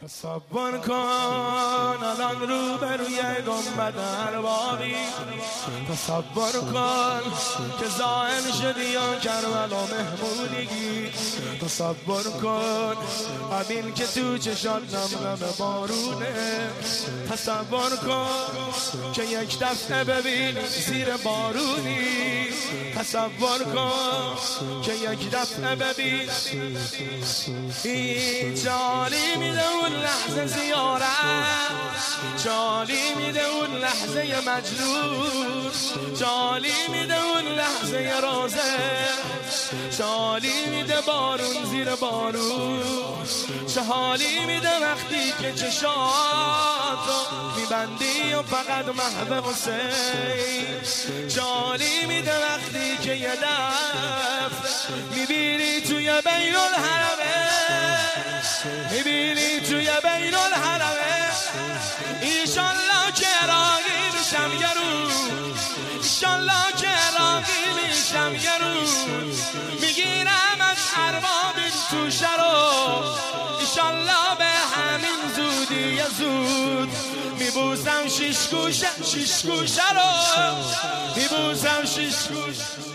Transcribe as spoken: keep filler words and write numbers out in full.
تصور کن الان رو به روی گنبد اربابی، تصور کن که زائل شدی یا کربلا مهمونیگی، تصور کن همین که تو چشات نم نم بارونه، تصور کن که یک دفعه ببینی زیر بارونی، تصور کن که یک دفعه ببینی این جالی میده اون لحظه زیارت، جالی میده اون لحظه مجنون، جالی میده اون لحظه رازه، جالی میده بارون زیر بارون، چه حالی میده وقتی که چشات رو میبندی و فقط محو حسین، جالی میده وقتی که یه دفعه میبینی توی بین الحرمه، میبینی توی بین الحرمه، ایشالله که راقی میشم یه روز، ایشالله که راقی میشم یه روز، میگیرم از ارباب تو شرو، ایشالله به همین زودی یه زود، میبوسم شیش گوشه شیش گوشه رو، میبوسم شیش گوشه.